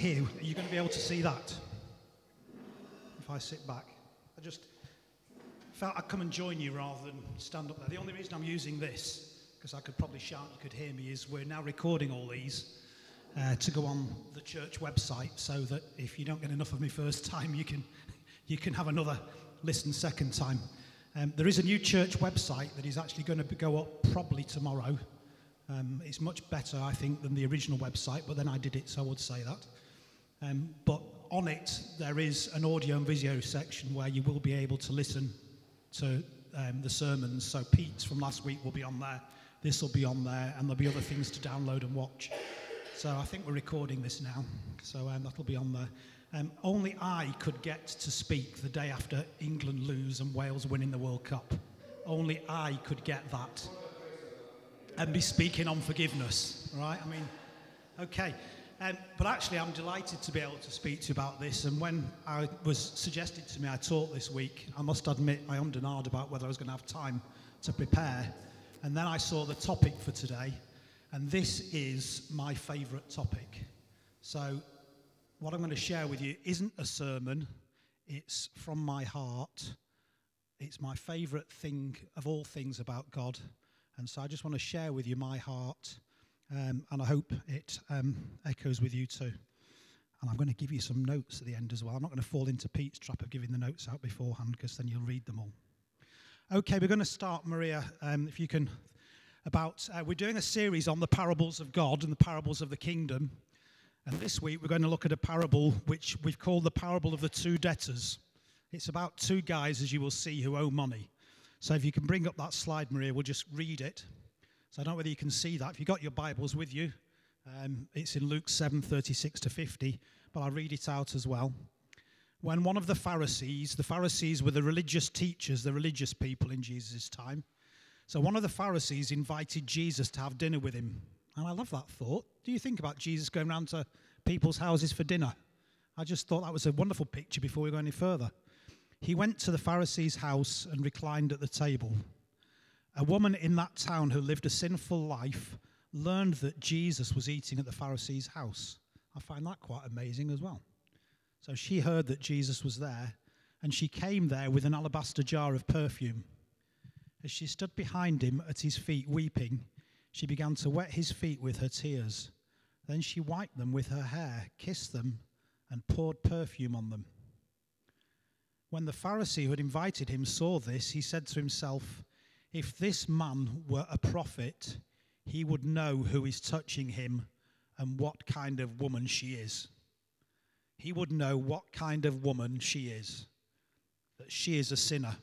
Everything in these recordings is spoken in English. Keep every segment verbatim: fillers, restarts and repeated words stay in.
here, are you going to be able to see that? If I sit back. I just felt I'd come and join you rather than stand up there. The only reason I'm using this, because I could probably shout, you could hear me, is we're now recording all these uh, to go on the church website, so that if you don't get enough of me first time, you can you can have another listen second time. Um, there is a new church website that is actually going to go up probably tomorrow. Um, it's much better, I think, than the original website, but then I did it, so I would say that. Um, but on it, there is an audio and video section where you will be able to listen to um, the sermons. So Pete's from last week will be on there. This will be on there, and there'll be other things to download and watch. So I think we're recording this now, so um, that'll be on there. Um, only I could get to speak the day after England lose and Wales winning the World Cup. Only I could get that and be speaking on forgiveness, right? I mean, okay. Um, but actually, I'm delighted to be able to speak to you about this. And when I was suggested to me I taught this week, I must admit I ummed and ahed about whether I was going to have time to prepare. And then I saw the topic for today, and this is my favourite topic. So what I'm going to share with you isn't a sermon. It's from my heart. It's my favourite thing of all things about God. And so I just want to share with you my heart. Um, and I hope it um, echoes with you too. And I'm going to give you some notes at the end as well. I'm not going to fall into Pete's trap of giving the notes out beforehand, because then you'll read them all. Okay, we're going to start, Maria, um, if you can, about, uh, we're doing a series on the parables of God and the parables of the kingdom. And this week we're going to look at a parable which we've called the parable of the two debtors. It's about two guys, as you will see, who owe money. So if you can bring up that slide, Maria, we'll just read it. So I don't know whether you can see that. If you've got your Bibles with you, um, it's in Luke seven, thirty-six to fifty, but I'll read it out as well. When one of the Pharisees, the Pharisees were the religious teachers, the religious people in Jesus' time. So one of the Pharisees invited Jesus to have dinner with him. And I love that thought. Do you think about Jesus going around to people's houses for dinner? I just thought that was a wonderful picture before we go any further. He went to the Pharisee's house and reclined at the table. A woman in that town who lived a sinful life learned that Jesus was eating at the Pharisee's house. I find that quite amazing as well. So she heard that Jesus was there, and she came there with an alabaster jar of perfume. As she stood behind him at his feet weeping, she began to wet his feet with her tears. Then she wiped them with her hair, kissed them, and poured perfume on them. When the Pharisee who had invited him saw this, he said to himself, "If this man were a prophet, he would know who is touching him and what kind of woman she is." He would know what kind of woman she is, that she is a sinner.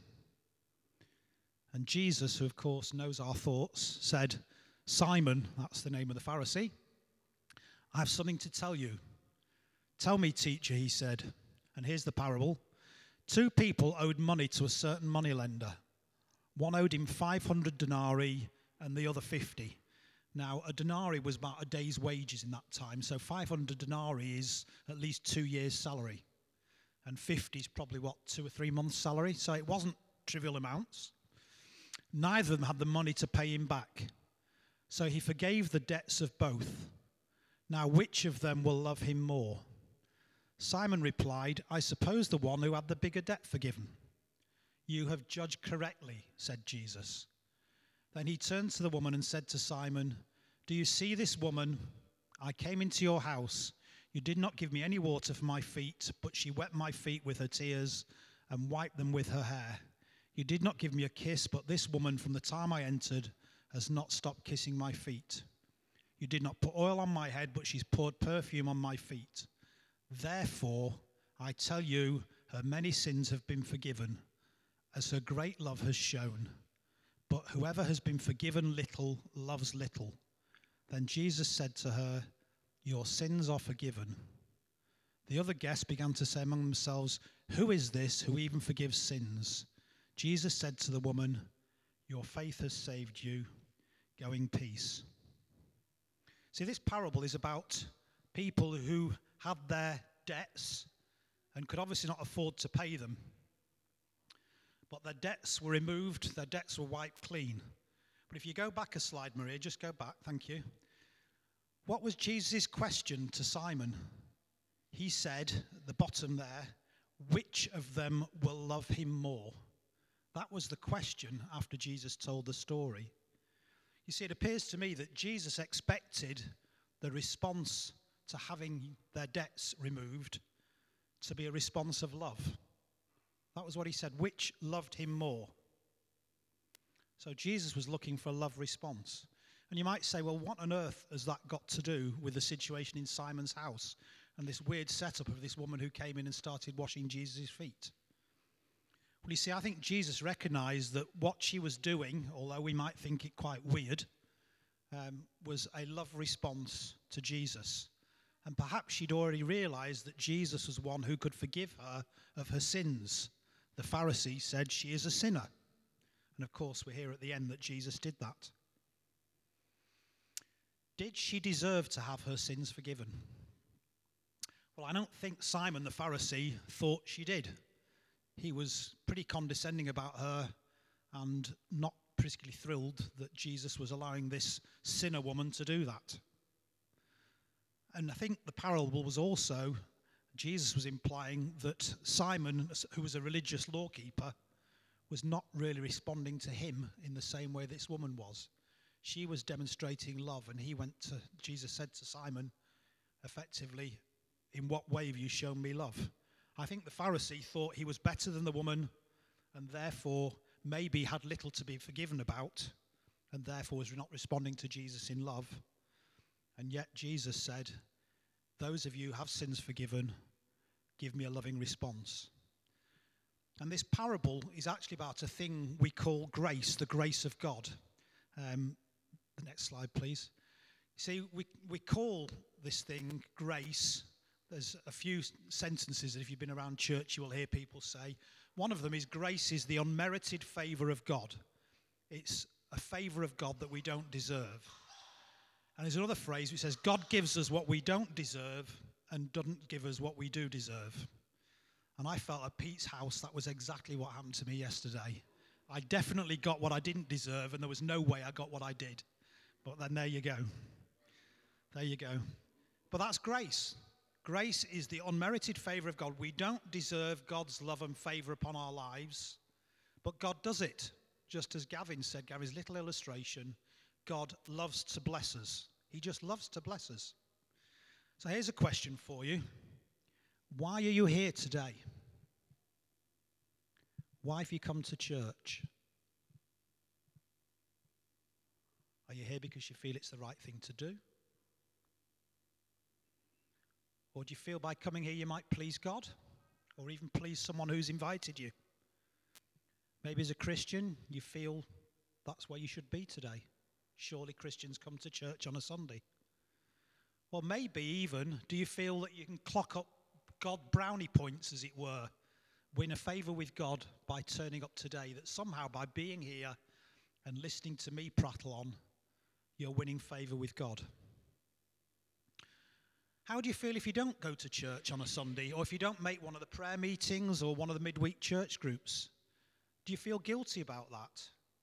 And Jesus, who of course knows our thoughts, said, "Simon," that's the name of the Pharisee, "I have something to tell you." "Tell me, teacher," he said. And here's the parable. Two people owed money to a certain moneylender. One owed him five hundred denarii and the other fifty. Now, a denarii was about a day's wages in that time, so five hundred denarii is at least two years' salary. And fifty is probably, what, two or three months' salary? So it wasn't trivial amounts. Neither of them had the money to pay him back. So he forgave the debts of both. Now, which of them will love him more? Simon replied, "I suppose the one who had the bigger debt forgiven." "You have judged correctly," said Jesus. Then he turned to the woman and said to Simon, "Do you see this woman? I came into your house. You did not give me any water for my feet, but she wet my feet with her tears and wiped them with her hair. You did not give me a kiss, but this woman from the time I entered has not stopped kissing my feet. You did not put oil on my head, but she's poured perfume on my feet. Therefore, I tell you, her many sins have been forgiven, as her great love has shown. But whoever has been forgiven little loves little." Then Jesus said to her, "Your sins are forgiven." The other guests began to say among themselves, "Who is this who even forgives sins?" Jesus said to the woman, "Your faith has saved you. Go in peace." See, this parable is about people who had their debts and could obviously not afford to pay them. But their debts were removed, their debts were wiped clean. But if you go back a slide, Maria, just go back, thank you. What was Jesus' question to Simon? He said at the bottom there, which of them will love him more? That was the question after Jesus told the story. You see, it appears to me that Jesus expected the response to having their debts removed to be a response of love. That was what he said, which loved him more? So Jesus was looking for a love response. And you might say, well, what on earth has that got to do with the situation in Simon's house and this weird setup of this woman who came in and started washing Jesus' feet? Well, you see, I think Jesus recognized that what she was doing, although we might think it quite weird, um, was a love response to Jesus. And perhaps she'd already realized that Jesus was one who could forgive her of her sins. The Pharisee said she is a sinner. And of course, we hear at the end that Jesus did that. Did she deserve to have her sins forgiven? Well, I don't think Simon the Pharisee thought she did. He was pretty condescending about her and not particularly thrilled that Jesus was allowing this sinner woman to do that. And I think the parable was also, Jesus was implying that Simon, who was a religious lawkeeper, was not really responding to him in the same way this woman was. She was demonstrating love, and he went to, Jesus said to Simon, effectively, in what way have you shown me love? I think the Pharisee thought he was better than the woman, and therefore maybe had little to be forgiven about, and therefore was not responding to Jesus in love. And yet Jesus said, those of you who have sins forgiven, give me a loving response. And this parable is actually about a thing we call grace, the grace of God. Um, the next slide, please. See, we, we call this thing grace. There's a few sentences that if you've been around church, you will hear people say. One of them is grace is the unmerited favor of God. It's a favor of God that we don't deserve. And there's another phrase which says, God gives us what we don't deserve and doesn't give us what we do deserve. And I felt at Pete's house that was exactly what happened to me yesterday. I definitely got what I didn't deserve, and there was no way I got what I did. But then there you go. There you go. But that's grace. Grace is the unmerited favor of God. We don't deserve God's love and favor upon our lives, but God does it. Just as Gavin said, Gavin's little illustration, God loves to bless us. He just loves to bless us. So here's a question for you. Why are you here today? Why have you come to church? Are you here because you feel it's the right thing to do? Or do you feel by coming here you might please God? Or even please someone who's invited you? Maybe as a Christian you feel that's where you should be today. Surely Christians come to church on a Sunday. Or maybe even, do you feel that you can clock up God brownie points, as it were, win a favor with God by turning up today, that somehow by being here and listening to me prattle on, you're winning favor with God? How do you feel if you don't go to church on a Sunday, or if you don't make one of the prayer meetings or one of the midweek church groups? Do you feel guilty about that?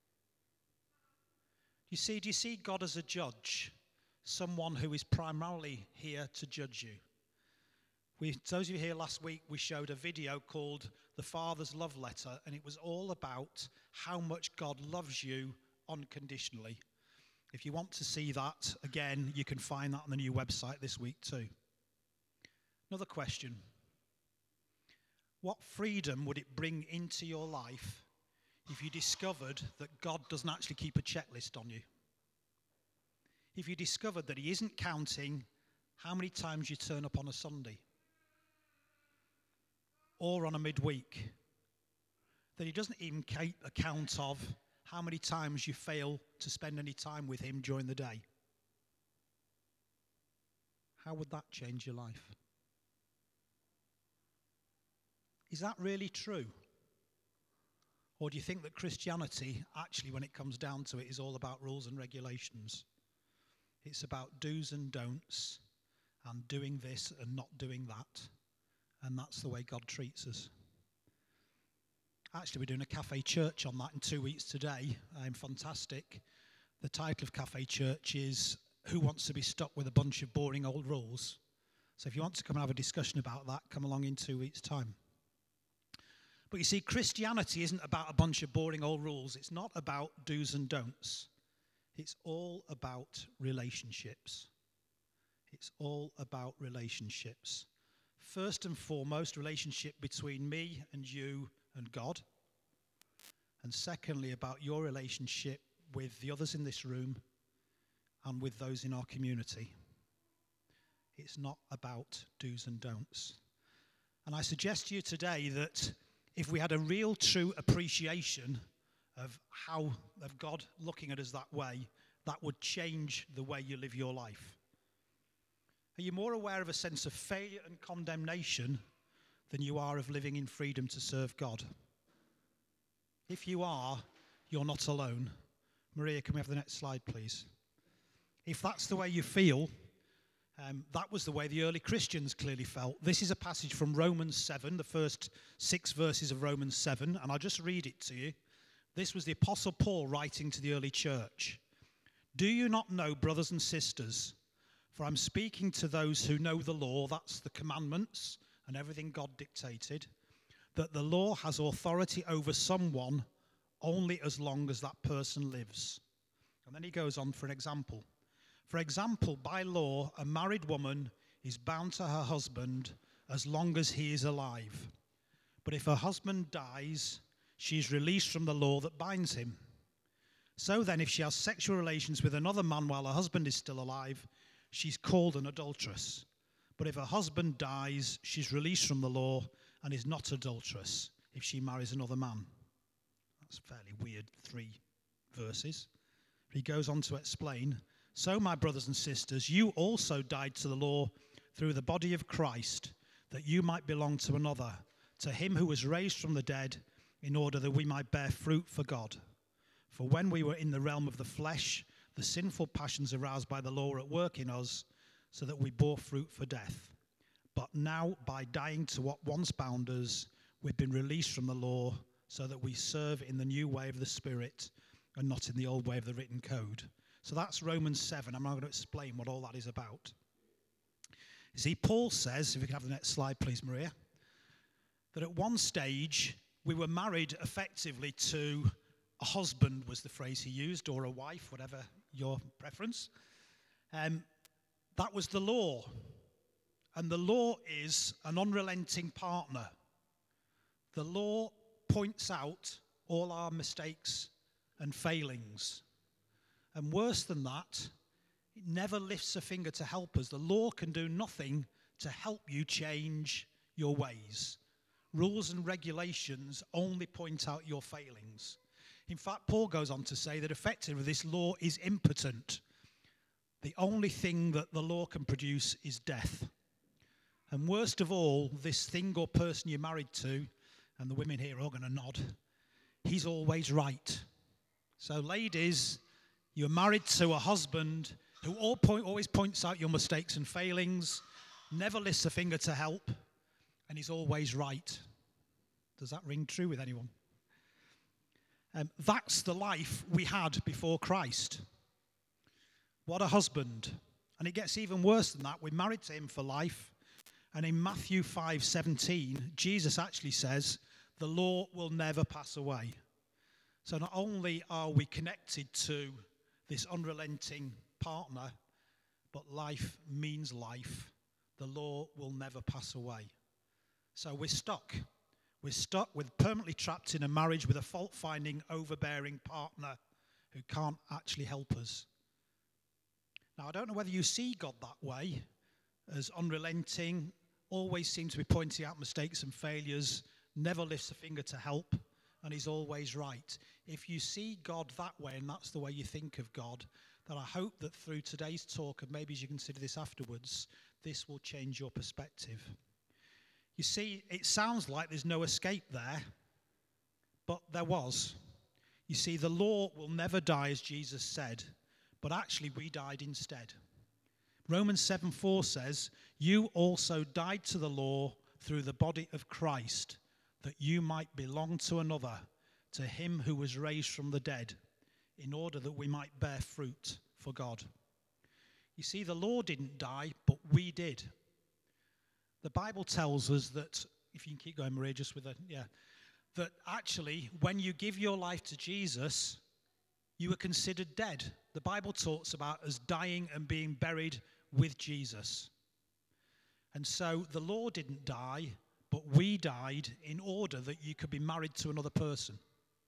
You see, do you see God as a judge, someone who is primarily here to judge you? We, those of you here last week, we showed a video called The Father's Love Letter, and it was all about how much God loves you unconditionally. If you want to see that, again, you can find that on the new website this week too. Another question. What freedom would it bring into your life if you discovered that God doesn't actually keep a checklist on you? If you discovered that he isn't counting how many times you turn up on a Sunday or on a midweek, that he doesn't even keep account of how many times you fail to spend any time with him during the day, how would that change your life? Is that really true? Or do you think that Christianity, actually, when it comes down to it, is all about rules and regulations? It's about do's and don'ts, and doing this and not doing that. And that's the way God treats us. Actually, we're doing a Cafe Church on that in two weeks today. Um, fantastic. The title of Cafe Church is Who Wants to Be Stuck with a Bunch of Boring Old Rules? So if you want to come and have a discussion about that, come along in two weeks' time. But you see, Christianity isn't about a bunch of boring old rules. It's not about do's and don'ts. It's all about relationships. It's all about relationships. First and foremost, relationship between me and you and God. And secondly, about your relationship with the others in this room and with those in our community. It's not about do's and don'ts. And I suggest to you today that if we had a real, true appreciation of how, of God looking at us that way, that would change the way you live your life. Are you more aware of a sense of failure and condemnation than you are of living in freedom to serve God? If you are, you're not alone. Maria, can we have the next slide, please? If that's the way you feel, um, that was the way the early Christians clearly felt. This is a passage from Romans seven, the first six verses of Romans seven, and I'll just read it to you. This was the Apostle Paul writing to the early church. Do you not know, brothers and sisters, for I'm speaking to those who know the law, that's the commandments and everything God dictated, that the law has authority over someone only as long as that person lives. And then he goes on for an example. For example, by law, a married woman is bound to her husband as long as he is alive. But if her husband dies, she is released from the law that binds him. So then, if she has sexual relations with another man while her husband is still alive, she's called an adulteress. But if her husband dies, she's released from the law and is not adulteress if she marries another man. That's fairly weird, three verses. He goes on to explain, so my brothers and sisters, you also died to the law through the body of Christ, that you might belong to another, to him who was raised from the dead, in order that we might bear fruit for God. For when we were in the realm of the flesh, the sinful passions aroused by the law were at work in us, so that we bore fruit for death. But now, by dying to what once bound us, we've been released from the law, so that we serve in the new way of the Spirit and not in the old way of the written code. So that's Romans seven. I'm now going to explain what all that is about. You see, Paul says, if we can have the next slide, please, Maria, that at one stage we were married effectively to a husband, was the phrase he used, or a wife, whatever your preference. Um, that was the law. And the law is an unrelenting partner. The law points out all our mistakes and failings. And worse than that, it never lifts a finger to help us. The law can do nothing to help you change your ways. Rules and regulations only point out your failings. In fact, Paul goes on to say that effectively this law is impotent. The only thing that the law can produce is death. And worst of all, this thing or person you're married to, and the women here are all going to nod, he's always right. So ladies, you're married to a husband who all point, always points out your mistakes and failings, never lifts a finger to help, and he's always right. Does that ring true with anyone? Um, that's the life we had before Christ. What a husband. And it gets even worse than that. We're married to him for life. And in Matthew five seventeen, Jesus actually says, the law will never pass away. So not only are we connected to this unrelenting partner, but life means life. The law will never pass away. So we're stuck. We're stuck with permanently trapped in a marriage with a fault-finding, overbearing partner who can't actually help us. Now, I don't know whether you see God that way, as unrelenting, always seems to be pointing out mistakes and failures, never lifts a finger to help, and he's always right. If you see God that way, and that's the way you think of God, then I hope that through today's talk, and maybe as you consider this afterwards, this will change your perspective. You see, it sounds like there's no escape there, but there was. You see, the law will never die, as Jesus said, but actually we died instead. Romans seven four says, you also died to the law through the body of Christ, that you might belong to another, to him who was raised from the dead, in order that we might bear fruit for God. You see, the law didn't die, but we did. the Bible tells us that, if you can keep going, Maria, just with a, yeah, that actually when you give your life to Jesus, you are considered dead. The Bible talks about us dying and being buried with Jesus. And so the law didn't die, but we died in order that you could be married to another person.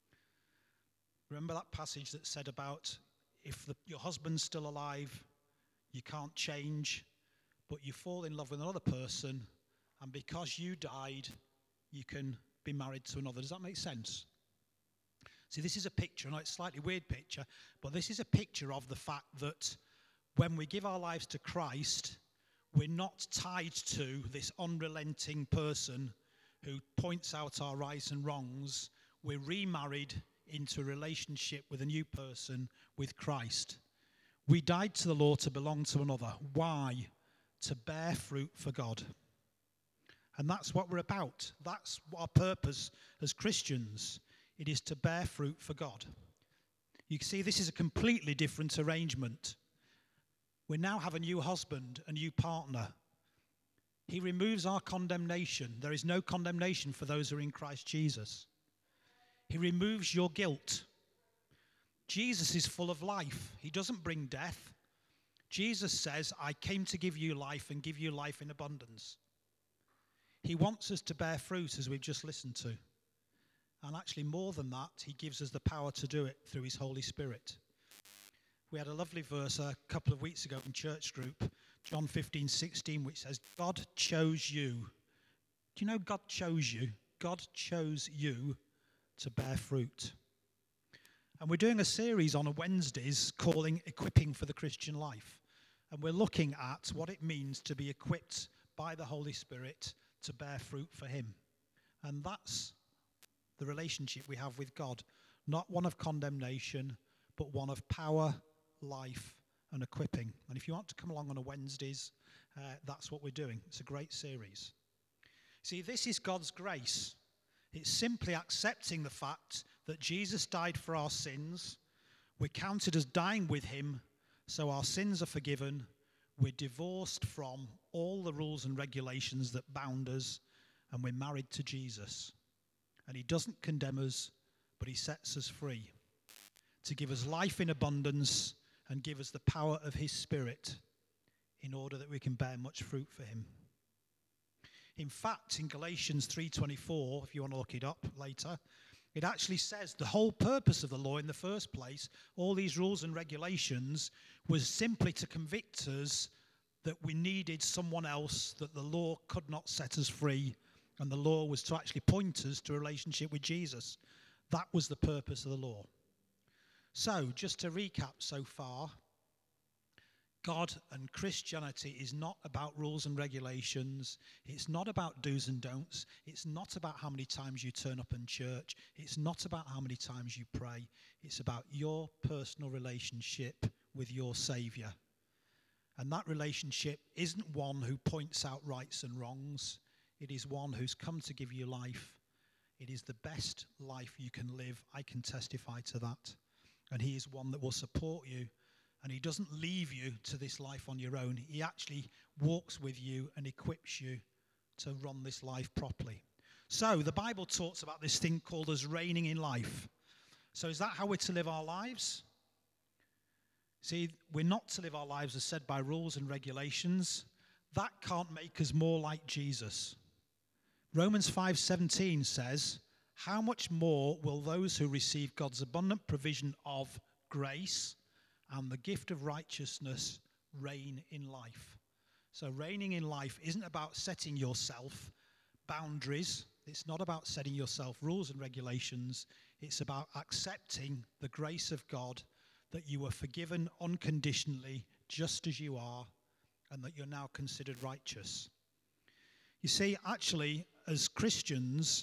Remember that passage that said about if the, your husband's still alive, you can't change, but you fall in love with another person, and because you died, you can be married to another. Does that make sense? See, this is a picture, I know it's a slightly weird picture, but this is a picture of the fact that when we give our lives to Christ, we're not tied to this unrelenting person who points out our rights and wrongs. We're remarried into a relationship with a new person, with Christ. We died to the law to belong to another. Why? To bear fruit for God. And that's what we're about. That's our purpose as Christians. It is to bear fruit for God. You can see this is a completely different arrangement. We now have a new husband, a new partner. He removes our condemnation. There is no condemnation for those who are in Christ Jesus. He removes your guilt. Jesus is full of life. He doesn't bring death. Jesus says, I came to give you life and give you life in abundance. He wants us to bear fruit, as we've just listened to. And actually, more than that, he gives us the power to do it through his Holy Spirit. We had a lovely verse a couple of weeks ago in church group, John fifteen sixteen, which says, God chose you. Do you know God chose you? God chose you to bear fruit. And we're doing a series on a Wednesdays calling Equipping for the Christian Life. And we're looking at what it means to be equipped by the Holy Spirit to bear fruit for him. And that's the relationship we have with God. Not one of condemnation, but one of power, life, and equipping. And if you want to come along on a Wednesdays, uh, that's what we're doing. It's a great series. See, this is God's grace. It's simply accepting the fact that Jesus died for our sins. We're counted as dying with him, so our sins are forgiven. We're divorced from all the rules and regulations that bound us, and we're married to Jesus. And he doesn't condemn us, but he sets us free to give us life in abundance and give us the power of his Spirit in order that we can bear much fruit for him. In fact, in Galatians three twenty-four, if you want to look it up later, it actually says the whole purpose of the law in the first place, all these rules and regulations, was simply to convict us that we needed someone else, that the law could not set us free, and the law was to actually point us to a relationship with Jesus. That was the purpose of the law. So, just to recap so far, God and Christianity is not about rules and regulations. It's not about do's and don'ts. It's not about how many times you turn up in church. It's not about how many times you pray. It's about your personal relationship with your Saviour. And that relationship isn't one who points out rights and wrongs. It is one who's come to give you life. It is the best life you can live. I can testify to that. And he is one that will support you. And he doesn't leave you to this life on your own. He actually walks with you and equips you to run this life properly. So the Bible talks about this thing called us reigning in life. So is that how we're to live our lives? See, we're not to live our lives as said by rules and regulations. That can't make us more like Jesus. Romans five seventeen says, how much more will those who receive God's abundant provision of grace and the gift of righteousness reign in life? So reigning in life isn't about setting yourself boundaries. It's not about setting yourself rules and regulations. It's about accepting the grace of God, that you are forgiven unconditionally just as you are, and that you're now considered righteous. You see, actually, as Christians,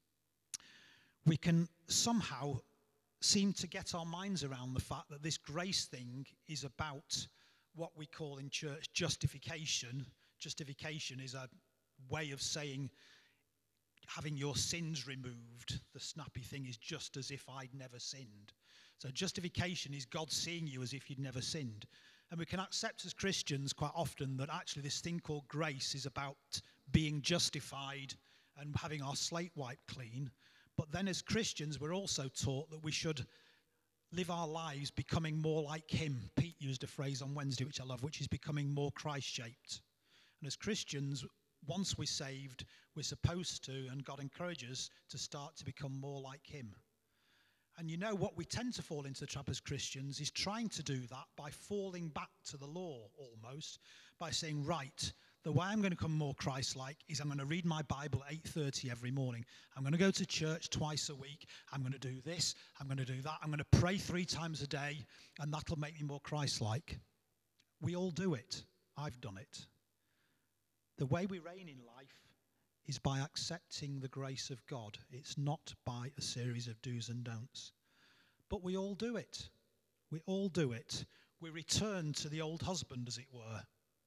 we can somehow seem to get our minds around the fact that this grace thing is about what we call in church justification. Justification is a way of saying having your sins removed. The snappy thing is just as if I'd never sinned. So justification is God seeing you as if you'd never sinned. And we can accept as Christians quite often that actually this thing called grace is about being justified and having our slate wiped clean. But then as Christians, we're also taught that we should live our lives becoming more like him. Pete used a phrase on Wednesday, which I love, which is becoming more Christ-shaped. And as Christians, once we're saved, we're supposed to, and God encourages us to start to become more like him. And you know what we tend to fall into the trap as Christians is trying to do that by falling back to the law almost, by saying, right, the way I'm going to become more Christ-like is I'm going to read my Bible at eight thirty every morning. I'm going to go to church twice a week. I'm going to do this. I'm going to do that. I'm going to pray three times a day, and that'll make me more Christ-like. We all do it. I've done it. The way we reign in life is by accepting the grace of God. It's not by a series of do's and don'ts. But we all do it. We all do it. We return to the old husband, as it were.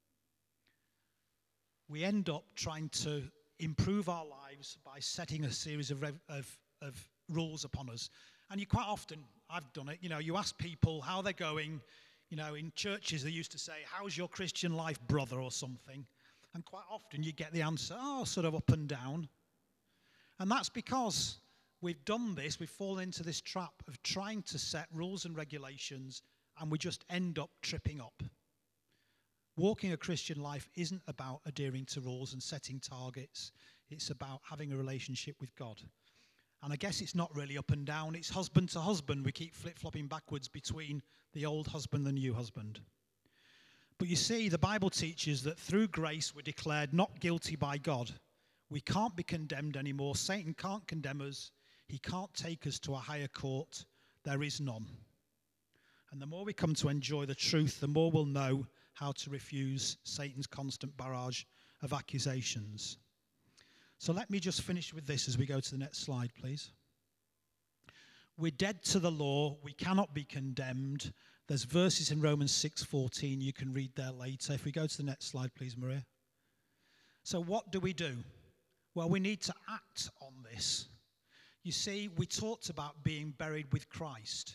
We end up trying to improve our lives by setting a series of, of, of rules upon us. And you quite often, I've done it, you know, you ask people how they're going. You know, in churches they used to say, how's your Christian life, brother, or something. And quite often you get the answer, oh, sort of up and down. And that's because we've done this, we've fallen into this trap of trying to set rules and regulations, and we just end up tripping up. Walking a Christian life isn't about adhering to rules and setting targets. It's about having a relationship with God. And I guess it's not really up and down. It's husband to husband. We keep flip-flopping backwards between the old husband and the new husband. But you see, the Bible teaches that through grace we're declared not guilty by God. We can't be condemned anymore. Satan can't condemn us. He can't take us to a higher court. There is none. And the more we come to enjoy the truth, the more we'll know how to refuse Satan's constant barrage of accusations. So let me just finish with this as we go to the next slide, please. We're dead to the law. We cannot be condemned. There's verses in Romans six fourteen. You can read there later. If we go to the next slide, please, Maria. So what do we do? Well, we need to act on this. You see, we talked about being buried with Christ.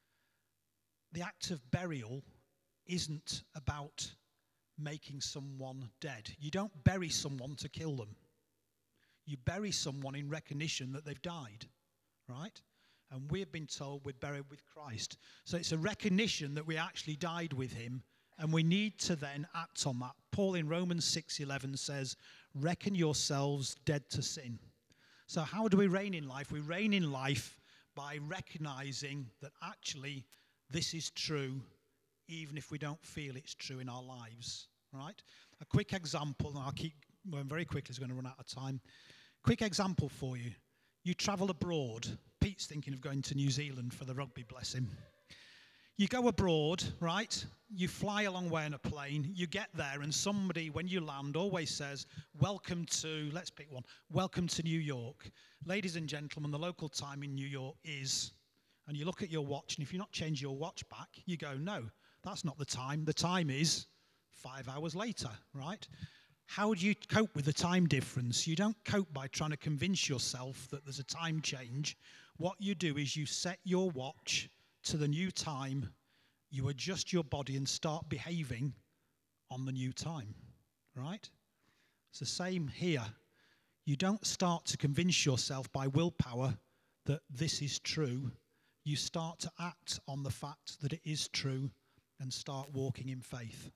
The act of burial isn't about making someone dead. You don't bury someone to kill them. You bury someone in recognition that they've died, right? And we've been told we're buried with Christ. So it's a recognition that we actually died with him, and we need to then act on that. Paul in Romans six eleven says, reckon yourselves dead to sin. So how do we reign in life? We reign in life by recognizing that actually this is true, even if we don't feel it's true in our lives, right? A quick example, and I'll keep going very quickly, it's going to run out of time. Quick example for you. You travel abroad. Pete's thinking of going to New Zealand for the rugby, bless him. You go abroad, right? You fly a long way in a plane. You get there, and somebody, when you land, always says, welcome to, let's pick one, welcome to New York. Ladies and gentlemen, the local time in New York is, and you look at your watch, and if you're not changing your watch back, you go, no, that's not the time. The time is five hours later, right? How do you cope with the time difference? You don't cope by trying to convince yourself that there's a time change. What you do is you set your watch to the new time, you adjust your body and start behaving on the new time, right? It's the same here. You don't start to convince yourself by willpower that this is true. You start to act on the fact that it is true and start walking in faith.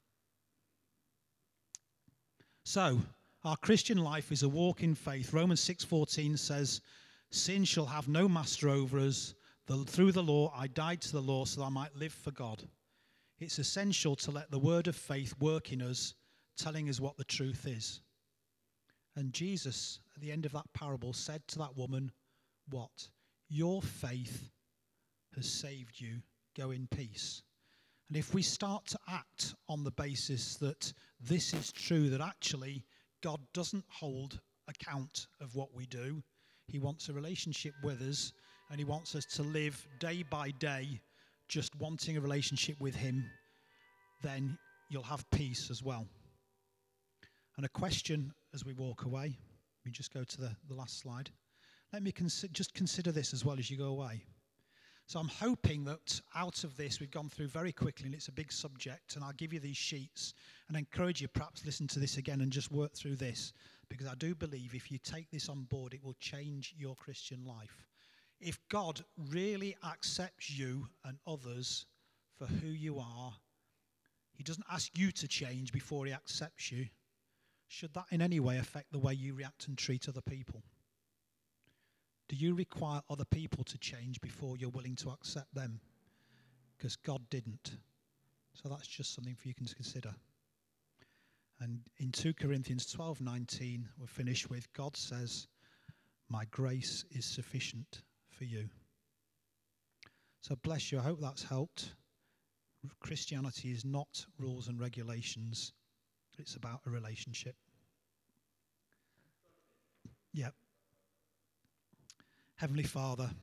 So, our Christian life is a walk in faith. Romans six fourteen says, sin shall have no master over us. The, through the law, I died to the law so that I might live for God. It's essential to let the word of faith work in us, telling us what the truth is. And Jesus, at the end of that parable, said to that woman, what? Your faith has saved you. Go in peace. And if we start to act on the basis that this is true, that actually God doesn't hold account of what we do, he wants a relationship with us, and he wants us to live day by day just wanting a relationship with him, then you'll have peace as well. And a question as we walk away, we just go to the, the last slide. Let me consi- just consider this as well as you go away. So I'm hoping that out of this, we've gone through very quickly, and it's a big subject, and I'll give you these sheets and encourage you perhaps listen to this again and just work through this. because I do believe if you take this on board, it will change your Christian life. If God really accepts you and others for who you are, he doesn't ask you to change before he accepts you. Should that in any way affect the way you react and treat other people? Do you require other people to change before you're willing to accept them? Because God didn't. So that's just something for you to consider. And in two Corinthians twelve nineteen, we're finished with, God says, my grace is sufficient for you. So bless you. I hope that's helped. Christianity is not rules and regulations. It's about a relationship. Yep. Heavenly Father,